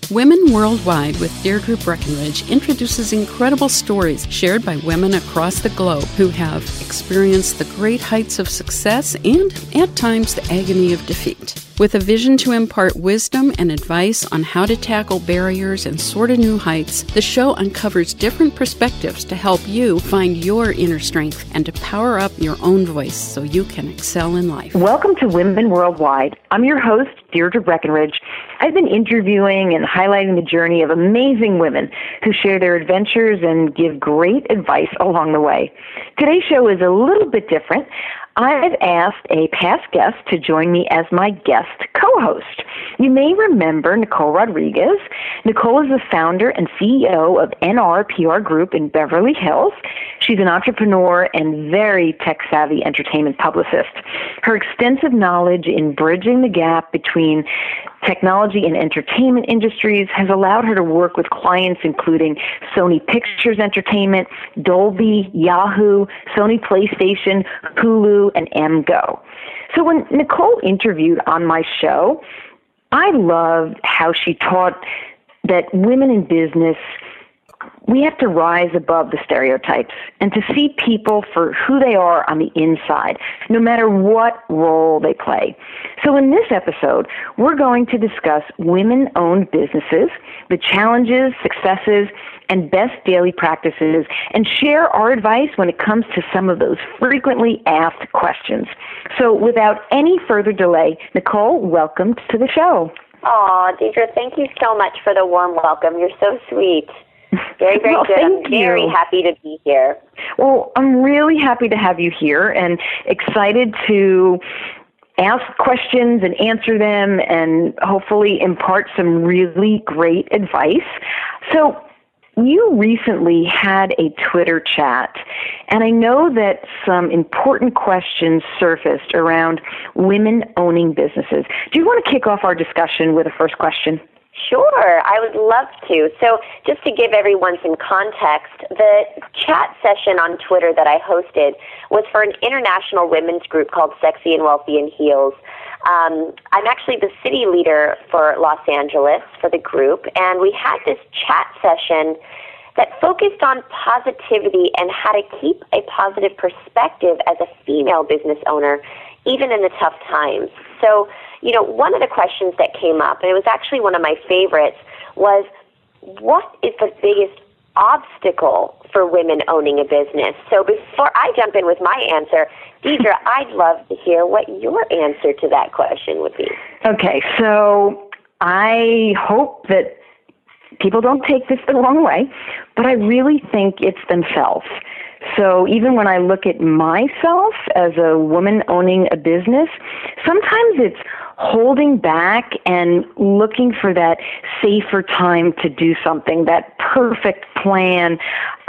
Women Worldwide with Deirdre Breckenridge introduces incredible stories shared by women across the globe who have experienced the great heights of success and, at times, the agony of defeat. With a vision to impart wisdom and advice on how to tackle barriers and soar to new heights, the show uncovers different perspectives to help you find your inner strength and to power up your own voice so you can excel in life. Welcome to Women Worldwide. I'm your host, Deirdre Breckenridge. I've been interviewing and highlighting the journey of amazing women who share their adventures and give great advice along the way. Today's show is a little bit different. I've asked a past guest to join me as my guest co-host. You may remember Nicole Rodriguez. Nicole is the founder and CEO of NR PR Group in Beverly Hills. She's an entrepreneur and very tech-savvy entertainment publicist. Her extensive knowledge in bridging the gap between technology and entertainment industries has allowed her to work with clients including Sony Pictures Entertainment, Dolby, Yahoo, Sony PlayStation, Hulu, and MGO. So when Nicole interviewed on my show, I loved how she taught that women in business, we have to rise above the stereotypes and to see people for who they are on the inside, no matter what role they play. So in this episode, we're going to discuss women-owned businesses, the challenges, successes, and best daily practices, and share our advice when it comes to some of those frequently asked questions. So without any further delay, Nicole, welcome to the show. Oh, Deirdre, thank you so much for the warm welcome. You're so sweet. Very, very good. I'm very happy to be here. Well, I'm really happy to have you here and excited to ask questions and answer them and hopefully impart some really great advice. So you recently had a Twitter chat, and I know that some important questions surfaced around women owning businesses. Do you want to kick off our discussion with a first question? Sure, I would love to. So just to give everyone some context, the chat session on Twitter that I hosted was for an international women's group called Sexy and Wealthy in Heels. I'm actually the city leader for Los Angeles for the group, and we had this chat session that focused on positivity and how to keep a positive perspective as a female business owner, even in the tough times. So, you know, one of the questions that came up, and it was actually one of my favorites, was what is the biggest obstacle for women owning a business? So before I jump in with my answer, Deirdre, I'd love to hear what your answer to that question would be. Okay, so I hope that people don't take this the wrong way, but I really think it's themselves. So even when I look at myself as a woman owning a business, sometimes it's holding back and looking for that safer time to do something, that perfect plan.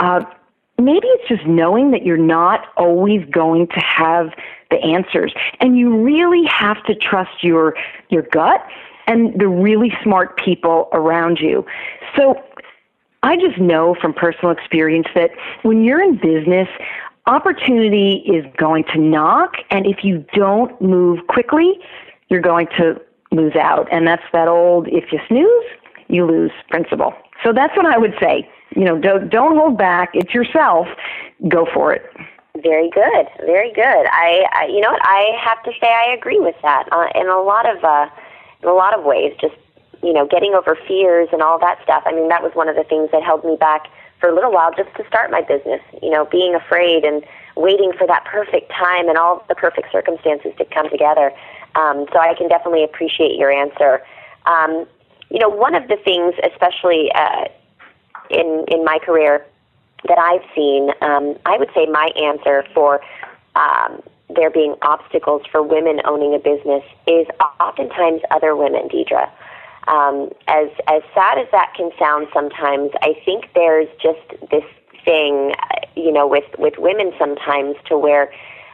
Maybe it's just knowing that you're not always going to have the answers. And you really have to trust your gut and the really smart people around you. So I just know from personal experience that when you're in business, opportunity is going to knock, and if you don't move quickly, you're going to lose out. And that's that old, if you snooze, you lose principle. So that's what I would say. You know, don't hold back. It's yourself. Go for it. Very good. Very good. I you know what? I have to say I agree with that in a lot of ways. Just, you know, getting over fears and all that stuff. I mean, that was one of the things that held me back for a little while just to start my business, you know, being afraid and waiting for that perfect time and all the perfect circumstances to come together. So I can definitely appreciate your answer. You know, one of the things, especially in my career that I've seen, I would say my answer for there being obstacles for women owning a business is oftentimes other women, Deirdre. As sad as that can sound sometimes, I think there's just this thing, you know, with women sometimes to where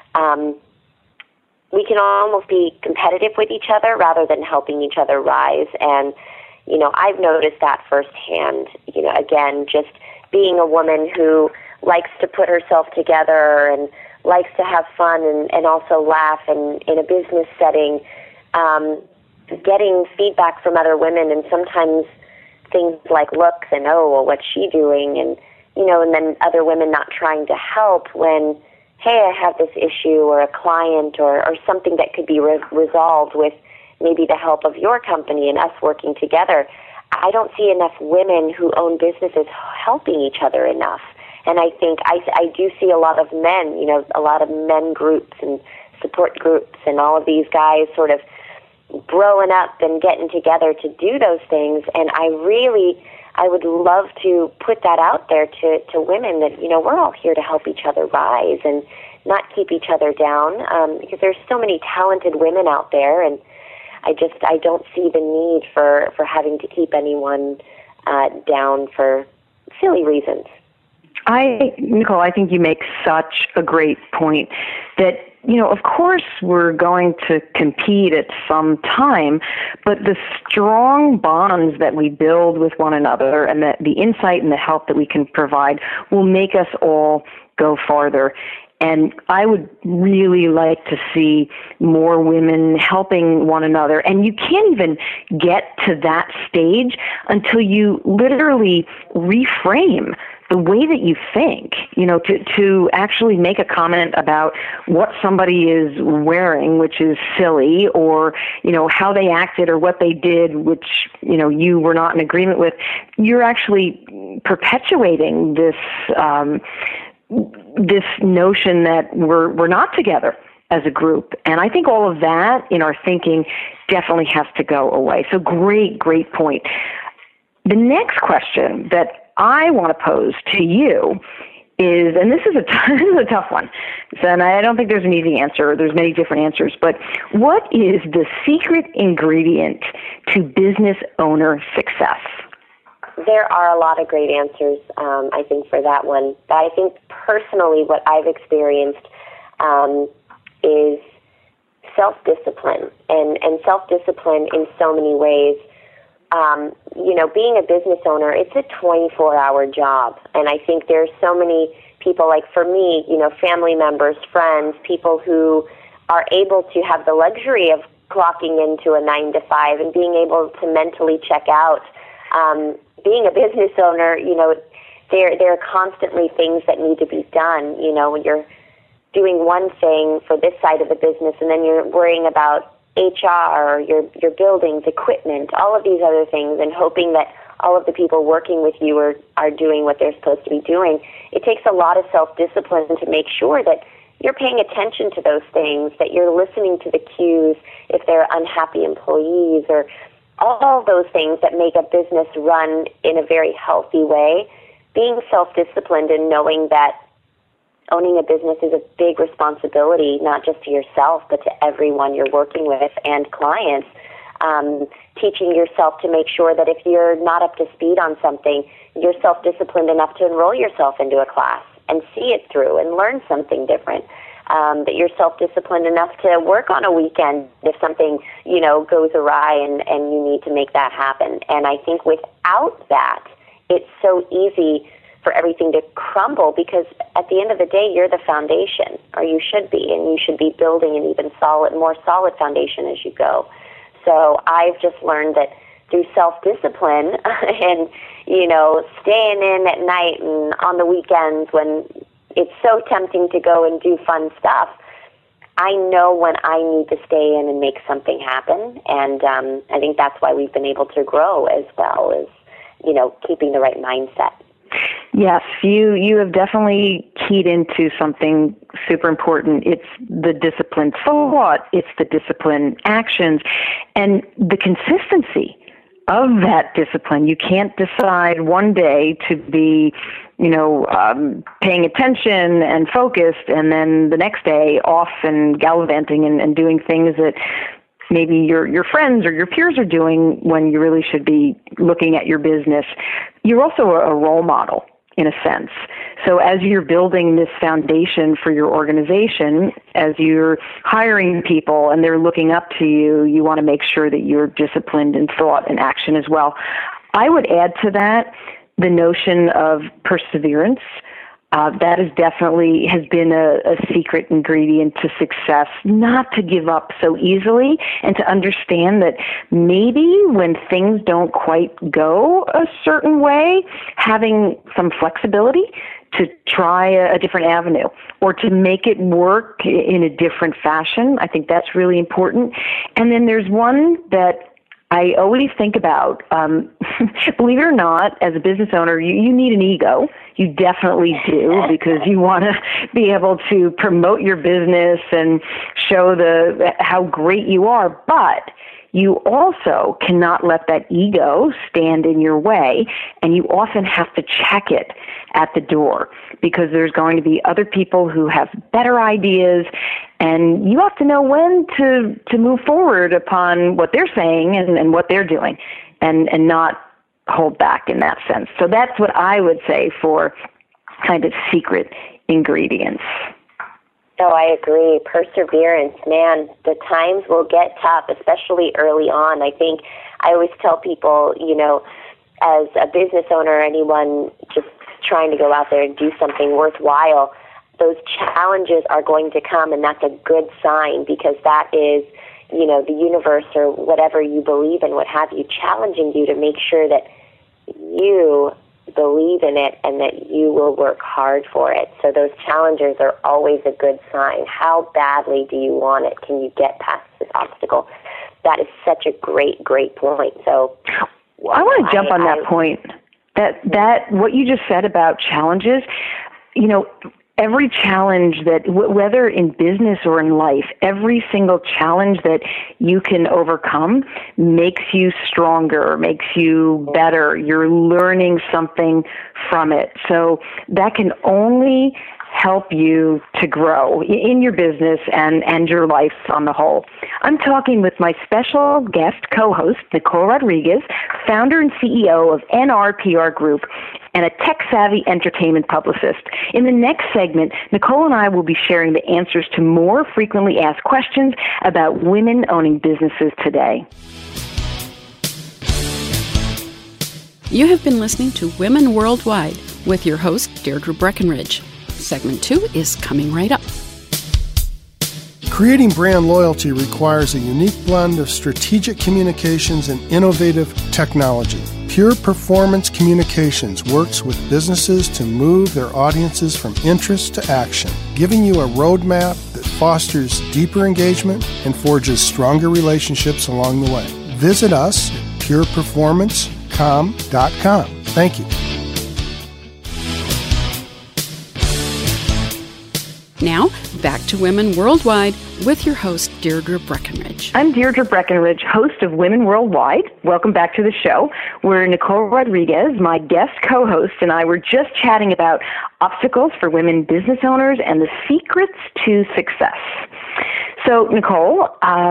we can almost be competitive with each other rather than helping each other rise. And, you know, I've noticed that firsthand, you know, again, just being a woman who likes to put herself together and likes to have fun and also laugh, and in a business setting, getting feedback from other women and sometimes things like looks and, oh, well, what's she doing? And, and then other women not trying to help when, hey, I have this issue or a client or something that could be resolved with maybe the help of your company and us working together. I don't see enough women who own businesses helping each other enough. And I think I do see a lot of men, a lot of men groups and support groups and all of these guys sort of growing up and getting together to do those things. And I would love to put that out there to women that, we're all here to help each other rise and not keep each other down, because there's so many talented women out there, and I don't see the need for having to keep anyone down for silly reasons. Nicole, I think you make such a great point that, of course we're going to compete at some time, but the strong bonds that we build with one another and the insight and the help that we can provide will make us all go farther. And I would really like to see more women helping one another. And you can't even get to that stage until you literally reframe the way that you think, to actually make a comment about what somebody is wearing, which is silly, or, how they acted or what they did, which, you were not in agreement with. You're actually perpetuating this notion that we're not together as a group. And I think all of that in our thinking definitely has to go away. So great point. The next question that I want to pose to you is, and this is a tough one, and I don't think there's an easy answer. There's many different answers, but what is the secret ingredient to business owner success? There are a lot of great answers, I think, for that one. But I think personally what I've experienced is self-discipline, and self-discipline in so many ways. Being a business owner, it's a 24-hour job. And I think there's so many people, like for me, family members, friends, people who are able to have the luxury of clocking into a 9 to 5 and being able to mentally check out. Being a business owner, there are constantly things that need to be done. When you're doing one thing for this side of the business, and then you're worrying about HR, your buildings, equipment, all of these other things, and hoping that all of the people working with you are doing what they're supposed to be doing. It takes a lot of self-discipline to make sure that you're paying attention to those things, that you're listening to the cues if there are unhappy employees, or all those things that make a business run in a very healthy way. Being self-disciplined and knowing that owning a business is a big responsibility, not just to yourself, but to everyone you're working with and clients. Teaching yourself to make sure that if you're not up to speed on something, you're self-disciplined enough to enroll yourself into a class and see it through and learn something different. That you're self-disciplined enough to work on a weekend if something, goes awry and you need to make that happen. And I think without that, it's so easy for everything to crumble, because at the end of the day, you're the foundation, or you should be, and you should be building an even more solid foundation as you go. So I've just learned that through self-discipline and, staying in at night and on the weekends when it's so tempting to go and do fun stuff, I know when I need to stay in and make something happen. And I think that's why we've been able to grow as well as, keeping the right mindset. Yes, you have definitely keyed into something super important. It's the disciplined thought, it's the disciplined actions, and the consistency of that discipline. You can't decide one day to be, paying attention and focused, and then the next day off and gallivanting and doing things that maybe your friends or your peers are doing when you really should be looking at your business. You're also a role model in a sense. So as you're building this foundation for your organization, as you're hiring people and they're looking up to you, you want to make sure that you're disciplined in thought and action as well. I would add to that the notion of perseverance. That is definitely has been a secret ingredient to success, not to give up so easily and to understand that maybe when things don't quite go a certain way, having some flexibility to try a different avenue or to make it work in a different fashion. I think that's really important. And then there's one that I always think about. Believe it or not, as a business owner, you need an ego. You definitely do, because you want to be able to promote your business and show how great you are. But you also cannot let that ego stand in your way, and you often have to check it at the door, because there's going to be other people who have better ideas, and you have to know when to move forward upon what they're saying and what they're doing, and not hold back in that sense. So that's what I would say for kind of secret ingredients. Oh, I agree. Perseverance, man, the times will get tough, especially early on. I think I always tell people, as a business owner or anyone just trying to go out there and do something worthwhile, those challenges are going to come, and that's a good sign, because that is, the universe or whatever you believe in, what have you, challenging you to make sure that you believe in it and that you will work hard for it. So those challenges are always a good sign. How badly do you want it? Can you get past this obstacle? That is such a great, great point. So I want to jump on that point. That what you just said about challenges, every challenge that, whether in business or in life, every single challenge that you can overcome makes you stronger, makes you better. You're learning something from it. So that can only help you to grow in your business and your life on the whole. I'm talking with my special guest co-host, Nicole Rodriguez, founder and CEO of NRPR Group, and a tech-savvy entertainment publicist. In the next segment, Nicole and I will be sharing the answers to more frequently asked questions about women owning businesses today. You have been listening to Women Worldwide with your host, Deirdre Breckenridge. Segment 2 is coming right up. Creating brand loyalty requires a unique blend of strategic communications and innovative technology. Pure Performance Communications works with businesses to move their audiences from interest to action, giving you a roadmap that fosters deeper engagement and forges stronger relationships along the way. Visit us at pureperformancecom.com. Thank you. Now, back to Women Worldwide with your host, Deirdre Breckenridge. I'm Deirdre Breckenridge, host of Women Worldwide. Welcome back to the show, where Nicole Rodriguez, my guest co-host, and I were just chatting about obstacles for women business owners and the secrets to success. So, Nicole,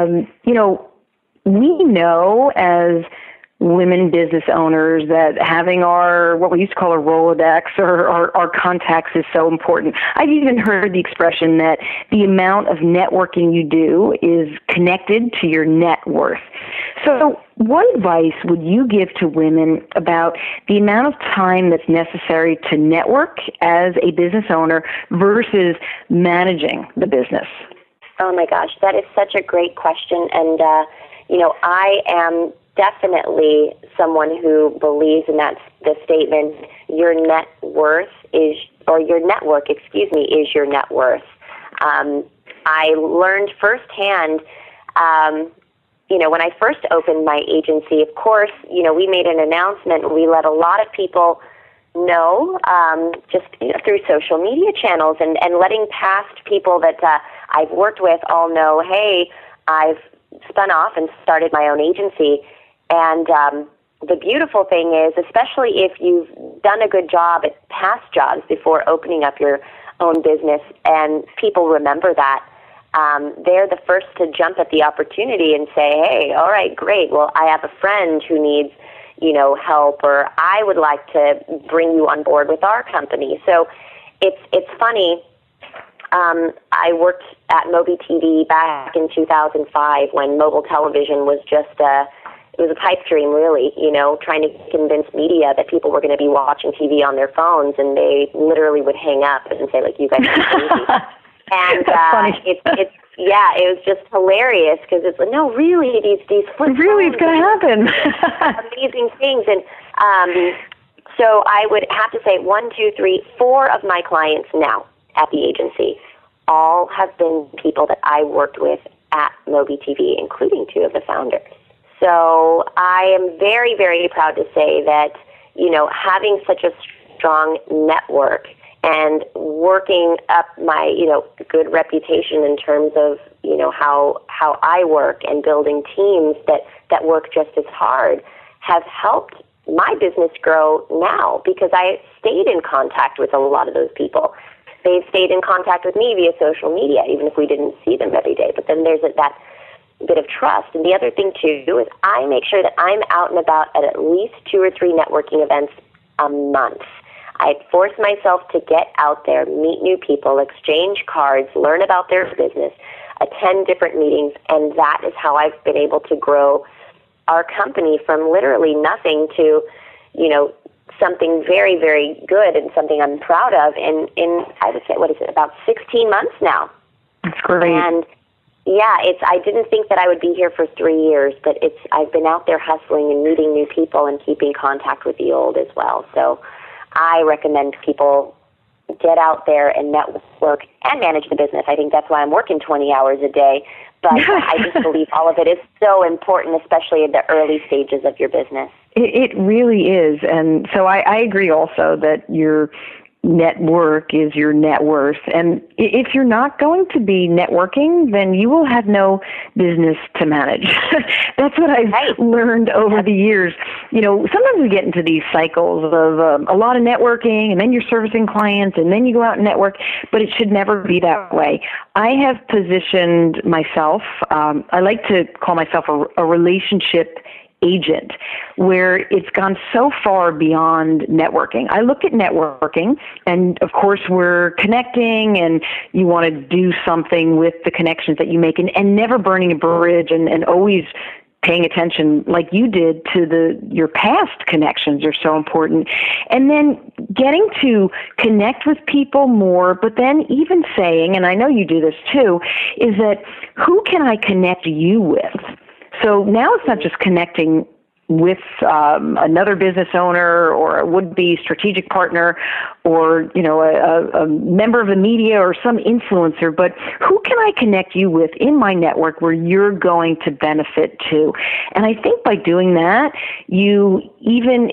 we know as women business owners that having our, what we used to call a Rolodex or our contacts is so important. I've even heard the expression that the amount of networking you do is connected to your net worth. So what advice would you give to women about the amount of time that's necessary to network as a business owner versus managing the business? Oh my gosh, that is such a great question. And, I am definitely someone who believes in the statement, your net worth is, or your network, is your net worth. I learned firsthand, when I first opened my agency, of course, we made an announcement. We let a lot of people know, just through social media channels and letting past people that I've worked with all know, hey, I've spun off and started my own agency. And the beautiful thing is, especially if you've done a good job at past jobs before opening up your own business, and people remember that, they're the first to jump at the opportunity and say, hey, all right, great. Well, I have a friend who needs, help, or I would like to bring you on board with our company. So it's funny. I worked at Moby TV back in 2005 when mobile television was just a pipe dream, really, trying to convince media that people were going to be watching TV on their phones, and they literally would hang up and say, like, you guys are crazy. And it was just hilarious because it's like, no, really, these flip really, it's going to happen. Amazing things. And so I would have to say 4 of my clients now at the agency all have been people that I worked with at Moby TV, including 2 of the founders. So I am very, very proud to say that, having such a strong network and working up my, good reputation in terms of, how I work and building teams that work just as hard have helped my business grow now because I stayed in contact with a lot of those people. They've stayed in contact with me via social media, even if we didn't see them every day. But then there's that bit of trust. And the other thing, too, is I make sure that I'm out and about at least 2 or 3 networking events a month. I force myself to get out there, meet new people, exchange cards, learn about their business, attend different meetings, and that is how I've been able to grow our company from literally nothing to, something very, very good and something I'm proud of in I would say, about 16 months now. That's great. And I didn't think that I would be here for 3 years, but I've been out there hustling and meeting new people and keeping contact with the old as well. So I recommend people get out there and network and manage the business. I think that's why I'm working 20 hours a day. But I just believe all of it is so important, especially in the early stages of your business. It really is. And so I agree also that your network is your net worth. And if you're not going to be networking, then you will have no business to manage. That's what I've learned over the years. Sometimes we get into these cycles of a lot of networking, and then you're servicing clients, and then you go out and network, but it should never be that way. I have positioned myself, I like to call myself a relationship agent, where it's gone so far beyond networking. I look at networking, and of course we're connecting, and you want to do something with the connections that you make, and never burning a bridge, and always paying attention like you did to your past connections are so important. And then getting to connect with people more, but then even saying, and I know you do this too, is that who can I connect you with? So now it's not just connecting with another business owner or a would-be strategic partner or, a member of the media or some influencer, but who can I connect you with in my network where you're going to benefit too? And I think by doing that, you even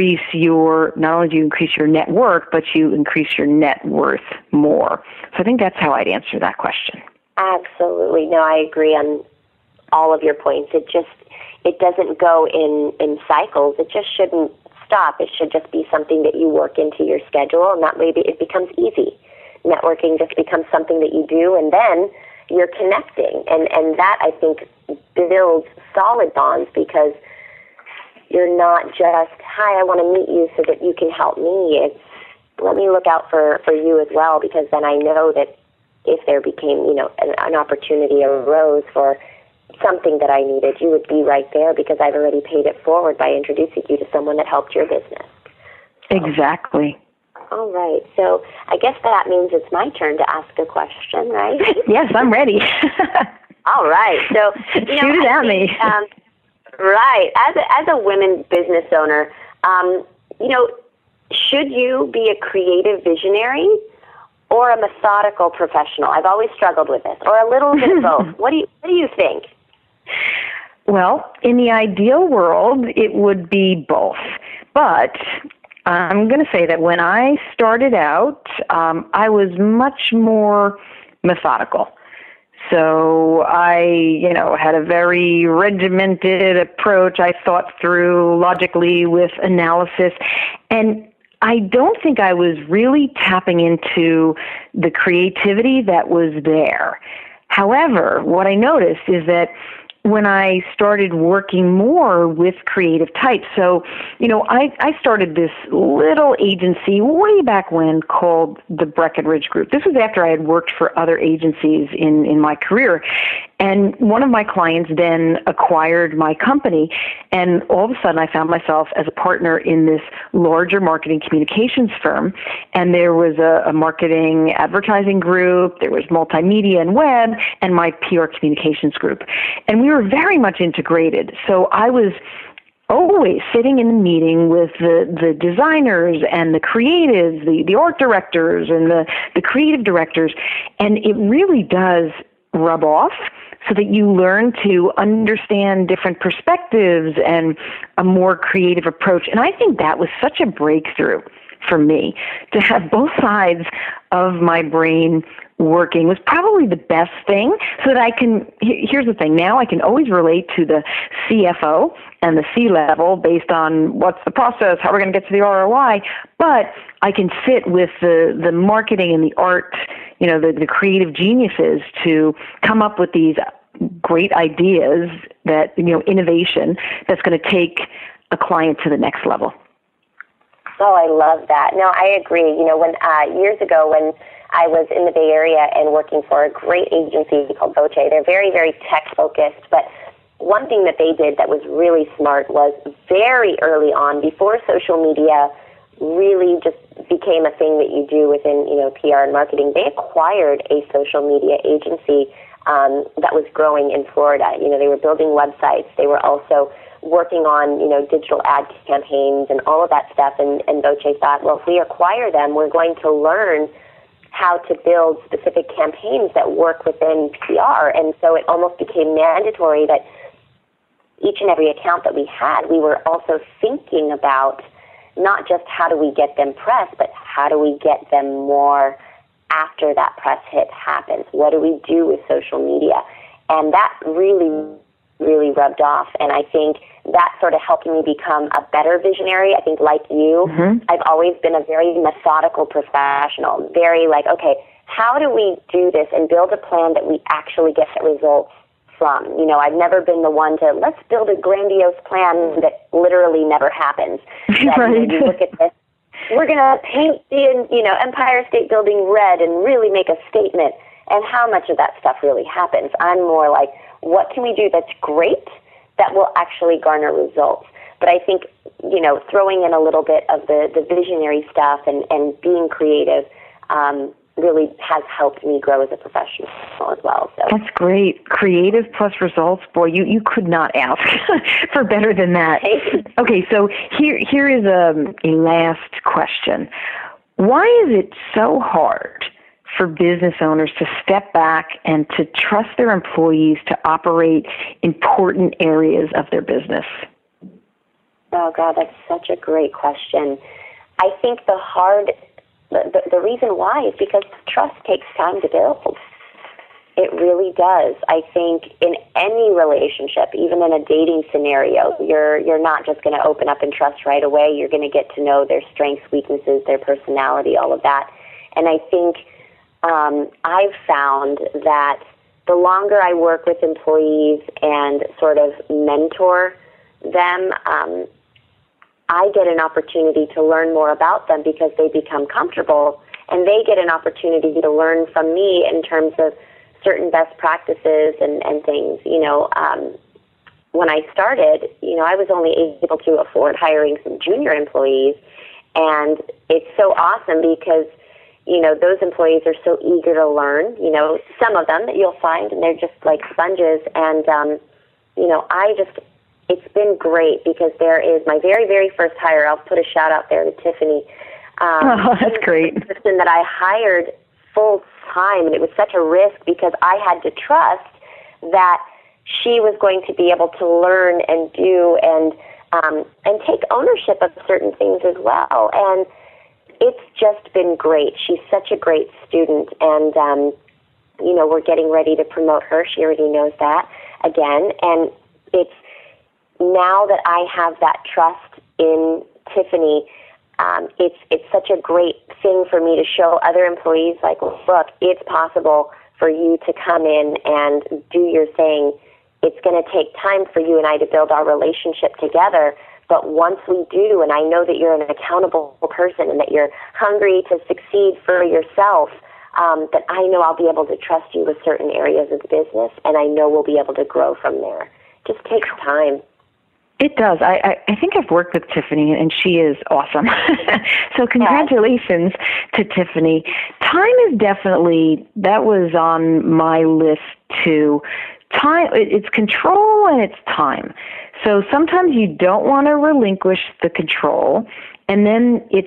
not only do you increase your network, but you increase your net worth more. So I think that's how I'd answer that question. Absolutely. No, I agree on all of your points. It doesn't go in cycles. It just shouldn't stop. It should just be something that you work into your schedule, and that way it becomes easy. Networking just becomes something that you do, and then you're connecting. And that, I think, builds solid bonds because you're not just, hi, I want to meet you so that you can help me. It's, let me look out for you as well, because then I know that if there became, an opportunity arose for something that I needed, you would be right there because I've already paid it forward by introducing you to someone that helped your business. So, exactly. All right. So I guess that means it's my turn to ask a question, right? Yes, I'm ready. All right. So, shoot it at me. Right. As a women business owner, should you be a creative visionary or a methodical professional? I've always struggled with this, or a little bit of both. What do you think? Well, in the ideal world, it would be both. But I'm going to say that when I started out, I was much more methodical. So I, had a very regimented approach. I thought through logically with analysis, and I don't think I was really tapping into the creativity that was there. However, what I noticed is that when I started working more with creative types, so, I started this little agency way back when called the Breckenridge Group. This was after I had worked for other agencies in my career. And one of my clients then acquired my company, and all of a sudden I found myself as a partner in this larger marketing communications firm. And there was a marketing advertising group, there was multimedia and web, and my PR communications group. And we were very much integrated. So I was always sitting in a meeting with the designers and the creatives, the art directors and the creative directors, and it really does rub off so that you learn to understand different perspectives and a more creative approach. And I think that was such a breakthrough for me. To have both sides of my brain working was probably the best thing, so that I can, here's the thing, now I can always relate to the CFO and the C-level based on what's the process, how we're going to get to the ROI, but I can sit with the marketing and the art, the creative geniuses to come up with these great ideas that, innovation that's going to take a client to the next level. Oh, I love that. No, I agree. When years ago when I was in the Bay Area and working for a great agency called Voce, they're very, very tech-focused, but one thing that they did that was really smart was very early on, before social media really just became a thing that you do within, PR and marketing, they acquired a social media agency that was growing in Florida. They were building websites. They were also working on, digital ad campaigns and all of that stuff. And Voce thought, well, if we acquire them, we're going to learn how to build specific campaigns that work within PR. And so it almost became mandatory that each and every account that we had, we were also thinking about not just how do we get them press, but how do we get them more after that press hit happens? What do we do with social media? And that really, really rubbed off. And I think that sort of helped me become a better visionary. I think like you, I've always been a very methodical professional, very like, okay, how do we do this and build a plan that we actually get results from? I've never been the one to, let's build a grandiose plan that literally never happens. That, right. You look at this, we're going to paint the Empire State Building red and really make a statement. And how much of that stuff really happens? I'm more like, what can we do that's great that will actually garner results? But I think, throwing in a little bit of the visionary stuff and being creative really has helped me grow as a professional as well. So that's great. Creative plus results. Boy, you could not ask for better than that. Okay, so here is a last question. Why is it so hard for business owners to step back and to trust their employees to operate important areas of their business? Oh, God, that's such a great question. I think the reason why is because trust takes time to build. It really does. I think in any relationship, even in a dating scenario, you're not just going to open up and trust right away. You're going to get to know their strengths, weaknesses, their personality, all of that. And I think I've found that the longer I work with employees and sort of mentor them, I get an opportunity to learn more about them because they become comfortable, and they get an opportunity to learn from me in terms of certain best practices and things. When I started, I was only able to afford hiring some junior employees, and it's so awesome because those employees are so eager to learn, some of them that you'll find, and they're just like sponges. And, it's been great because there is my very, very first hire. I'll put a shout out there to Tiffany. That's great. The person that I hired full time, and it was such a risk because I had to trust that she was going to be able to learn and do and take ownership of certain things as well. And it's just been great. She's such a great student, and we're getting ready to promote her. She already knows that again, and it's now that I have that trust in Tiffany. It's such a great thing for me to show other employees, like, look, it's possible for you to come in and do your thing. It's going to take time for you and I to build our relationship together. But once we do, and I know that you're an accountable person and that you're hungry to succeed for yourself, that I know I'll be able to trust you with certain areas of the business, and I know we'll be able to grow from there. Just takes time. It does. I think I've worked with Tiffany, and she is awesome. So congratulations to Tiffany. Time is definitely, that was on my list too. Time, it's control and it's time. So sometimes you don't want to relinquish the control, and then it's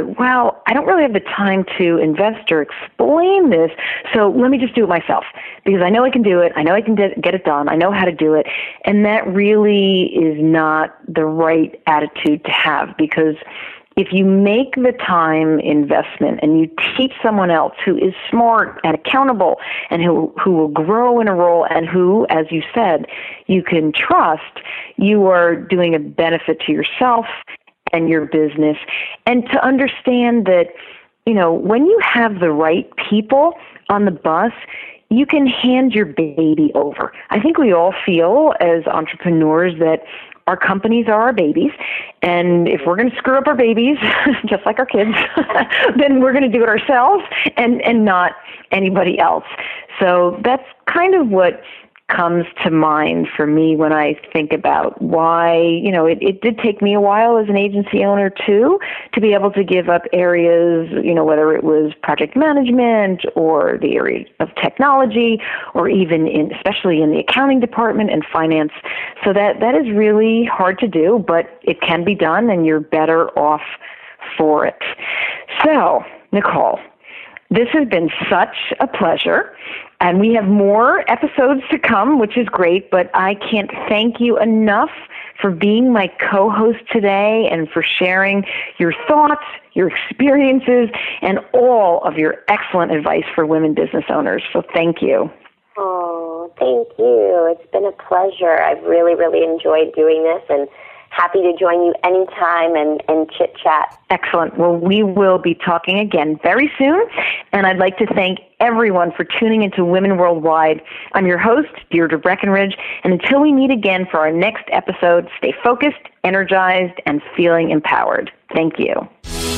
I don't really have the time to invest or explain this, so let me just do it myself, because I know I can do it, I know I can get it done, I know how to do it, and that really is not the right attitude to have, because if you make the time investment and you teach someone else who is smart and accountable and who will grow in a role and who, as you said, you can trust, you are doing a benefit to yourself and your business. And to understand that, when you have the right people on the bus, you can hand your baby over. I think we all feel as entrepreneurs that our companies are our babies, and if we're going to screw up our babies, just like our kids, then we're going to do it ourselves and not anybody else. So that's kind of what comes to mind for me when I think about why, it did take me a while as an agency owner too, to be able to give up areas, whether it was project management or the area of technology, or even especially in the accounting department and finance. So that is really hard to do, but it can be done, and you're better off for it. So, Nicole, this has been such a pleasure, and we have more episodes to come, which is great, but I can't thank you enough for being my co-host today and for sharing your thoughts, your experiences, and all of your excellent advice for women business owners. So thank you. Oh, thank you. It's been a pleasure. I've really, really enjoyed doing this, and happy to join you anytime and chit-chat. Excellent. Well, we will be talking again very soon, and I'd like to thank everyone for tuning into Women Worldwide. I'm your host, Deirdre Breckenridge, and until we meet again for our next episode, stay focused, energized, and feeling empowered. Thank you.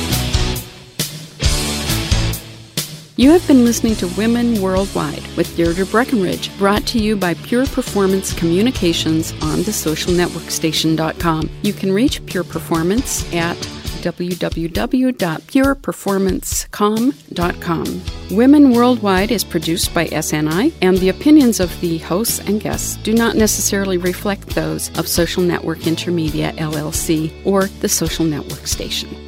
You have been listening to Women Worldwide with Deirdre Breckenridge, brought to you by Pure Performance Communications on thesocialnetworkstation.com. You can reach Pure Performance at www.pureperformancecom.com. Women Worldwide is produced by SNI, and the opinions of the hosts and guests do not necessarily reflect those of Social Network Intermedia, LLC, or the Social Network Station.